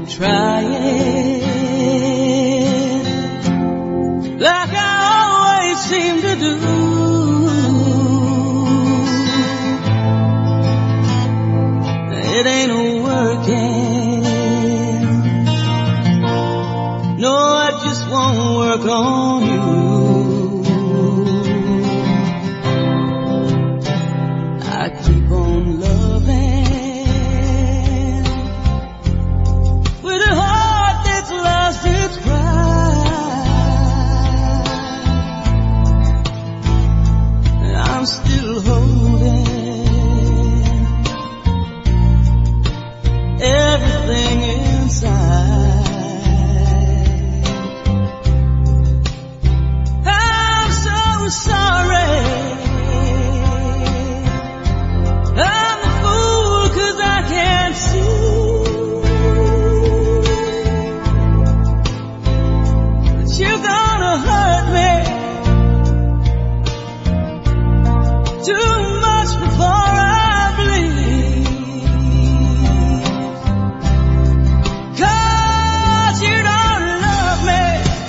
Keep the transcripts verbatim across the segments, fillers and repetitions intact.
trying like I always seem to do. It ain't working. No, I just won't work on you. I keep on loving with a heart that's lost its pride. And I'm still holding everything inside. I'm so sorry. I'm a fool 'cause I can't see that you're gonna hurt me too much before I bleed. 'Cause you don't love me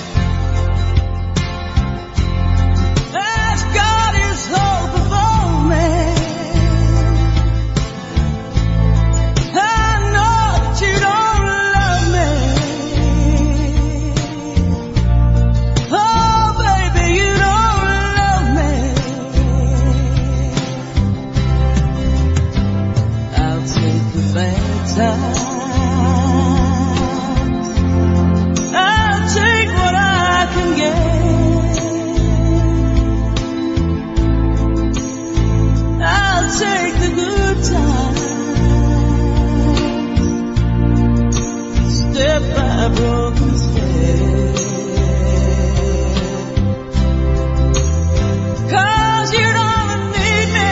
as God is hope for me. I know that you don't love me. Oh, baby, you don't love me. I'll take the bad times. I'll take what I can get. I'll take the good times. Step by broken step. 'Cause you don't need me.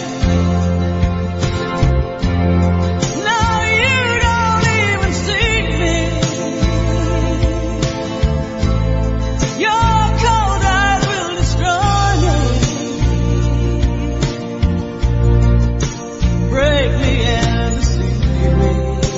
No, you don't even see me. Your cold eyes will destroy me. Break me and deceive me.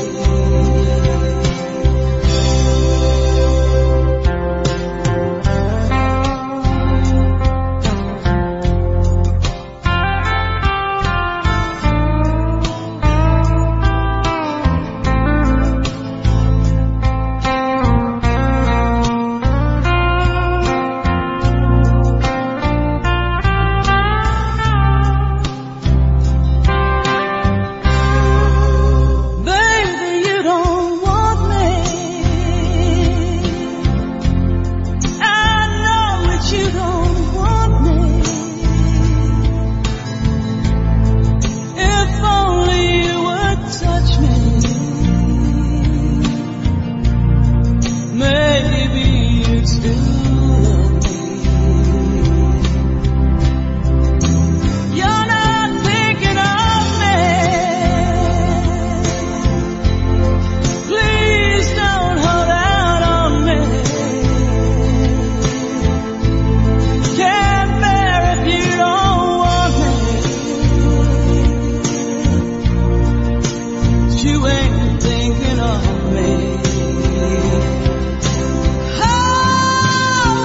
Baby, you don't want me. I know that you don't want me. If only you would touch me, maybe you'd still love me. You're not thinking of me. Please don't hold out on me. Can't bear if you don't want me. You ain't thinking of me. Oh,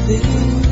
thing.